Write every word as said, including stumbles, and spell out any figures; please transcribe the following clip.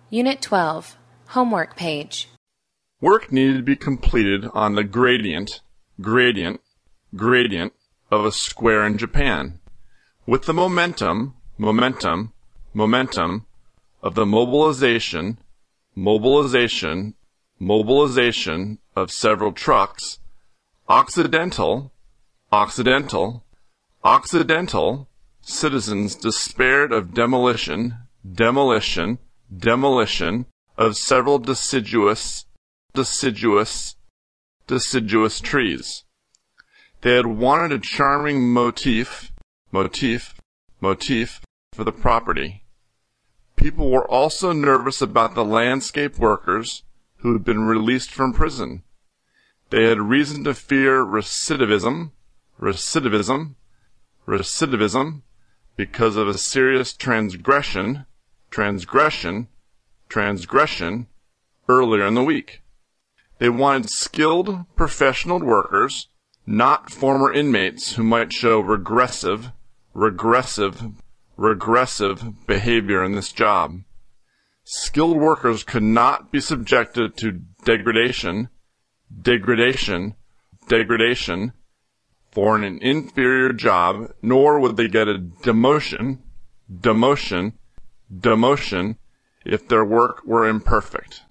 Unit twelve, Homework Page. Work needed to be completed on the gradient, gradient, gradient of a square in Japan, with the momentum, momentum, momentum of the mobilization, mobilization, mobilization of several trucks, Occidental, Occidental, Occidental citizens despaired of demolition, demolition, demolition of several deciduous, deciduous, deciduous trees. They had wanted a charming motif, motif, motif for the property. People were also nervous about the landscape workers who had been released from prison. They had reason to fear recidivism, recidivism, recidivism, because of a serious transgression, transgression, transgression earlier in the week. They wanted skilled professional workers, not former inmates who might show regressive, regressive, regressive behavior in this job. Skilled workers could not be subjected to degradation, degradation, degradation for an inferior job, nor would they get a demotion, demotion, demotion if their work were imperfect.